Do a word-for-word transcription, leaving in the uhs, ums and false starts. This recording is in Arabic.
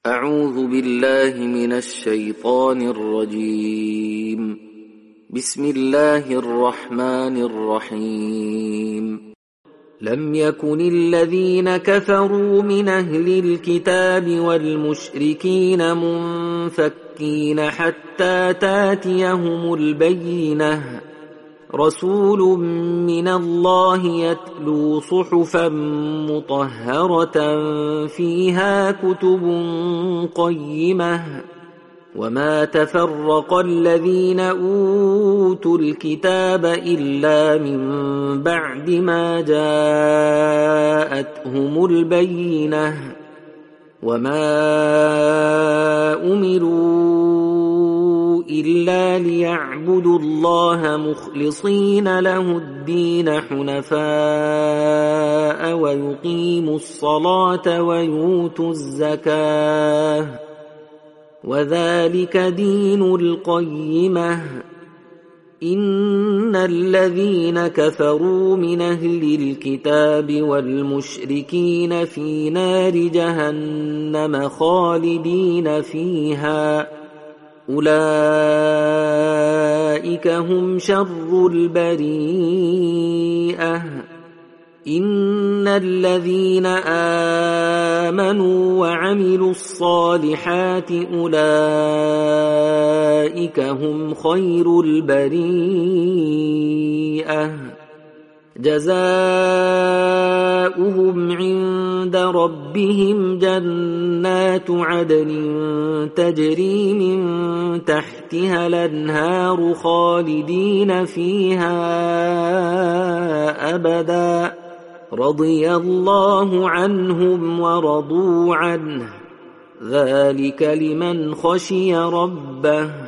أعوذ بالله من الشيطان الرجيم. بسم الله الرحمن الرحيم. لم يكن الذين كفروا من أهل الكتاب والمشركين منفكين حتى تاتيهم البينة، رسول من الله يتلو صحفا مطهرة فيها كتب قيمة، وما تفرق الذين أوتوا الكتاب إلا من بعد ما جاءتهم البينة، وما أمروا إلا ليعبدوا الله مخلصين له الدين حنفاء ويقيموا الصلاة ويؤتوا الزكاة، وذلك دين القيمة. إن الذين كفروا من أهل الكتاب والمشركين في نار جهنم خالدين فيها، أولئك هم شر البريئة. إن الذين آمنوا وعملوا الصالحات أولئك هم خير البريئة، جزاؤهم عند ربهم جنات عدن تجري من تحتها الأنهار خالدين فيها أبدا، رضي الله عنهم ورضوا عنه، ذلك لمن خشي ربه.